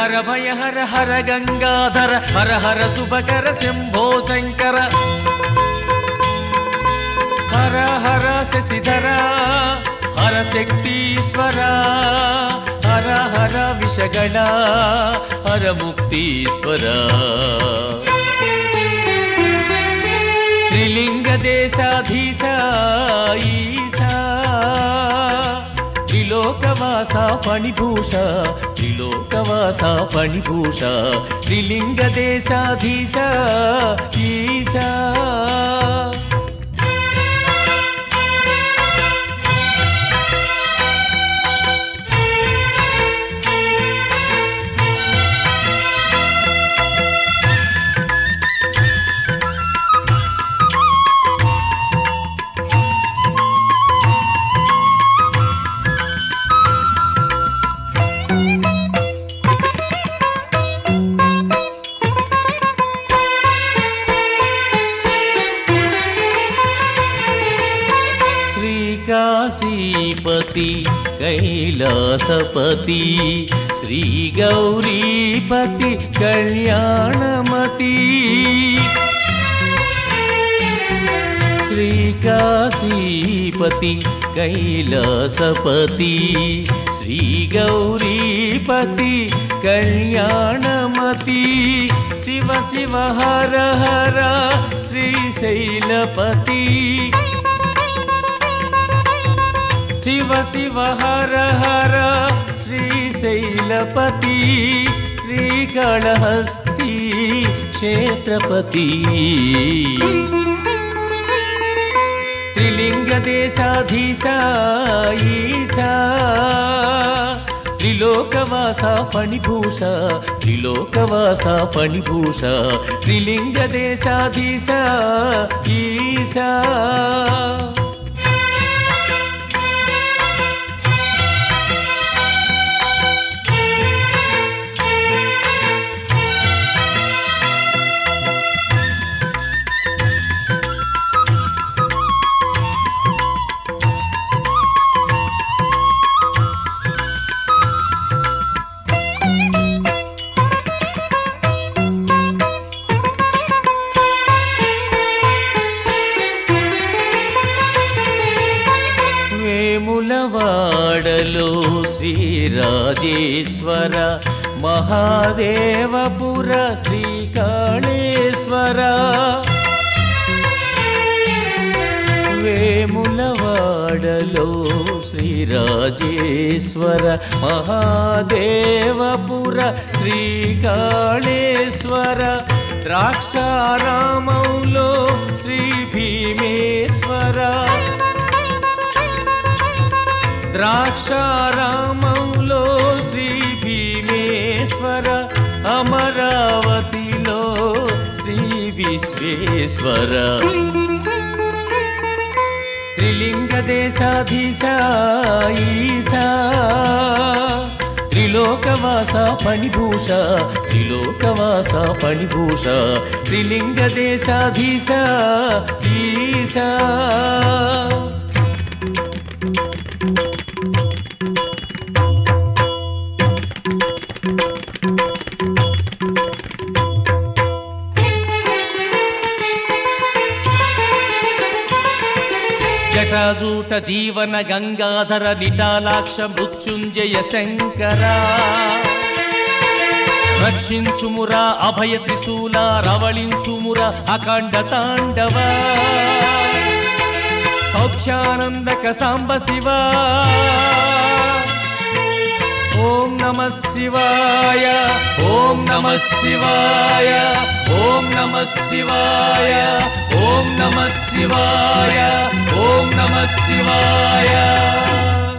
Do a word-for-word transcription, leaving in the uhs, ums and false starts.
హర భయ హర హర గంగాధర హర హర శుభకర శంభో శంకర హర హర శశిధర హర శక్తీశ్వర హర హర విషగణ హర ముక్తీశ్వర త్రిలింగ దేశాధీశ ఈశా త్రిలోకవాస ఫణిభూష త్రిలోకవాస ఫణిభూష త్రిలింగ దేశాధీశ ఈశా काशीपति कैलासपति श्री गौरीपति कल्याणमति श्री काशीपति कैलासपति श्री गौरीपति कल्याणमति शिव शिव हर हर श्रीशैलपति शिव शिव हर हर श्रीशैलपति श्रीकाళहस्ती क्षेत्रपति त्रिलिंग देशाधीश ईशा त्रिलोकवास फणिभूष त्रिलोकवास फणिभूष त्रिलिंग देशाधीश ईशा వేములవాడలో శ్రీరాజేశ్వర మహాదేవపుర శ్రీకాళేశ్వర వేములవాడలో శ్రీరాజేశ్వర మహాదేవపుర శ్రీకాళేశ్వర ద్రాక్షారామంలో శ్రీ భీమేశ్వర ద్రాక్షారామంలో శ్రీ భీమేశ్వర అమరావతిలో శ్రీ విశ్వేశ్వర త్రిలింగ దేశాధీశ ఈశా త్రిలోకవాస ఫణిభూష త్రిలోకవాస ఫణిభూష త్రిలింగ దేశాధీశ ఈశా జటాజూట జీవన గంగాధర నిటాలాక్ష మృత్యుంజయ శంకర రక్షించుమురా అభయ త్రిశూల రవళించుమురా అఖండ తాండవ సౌఖ్యానందక సాంబ శివ ఓం నమః శివాయ ఓం నమః శివాయ ఓం నమః శివాయ ఓం నమః శివాయ ఓం నమః శివాయ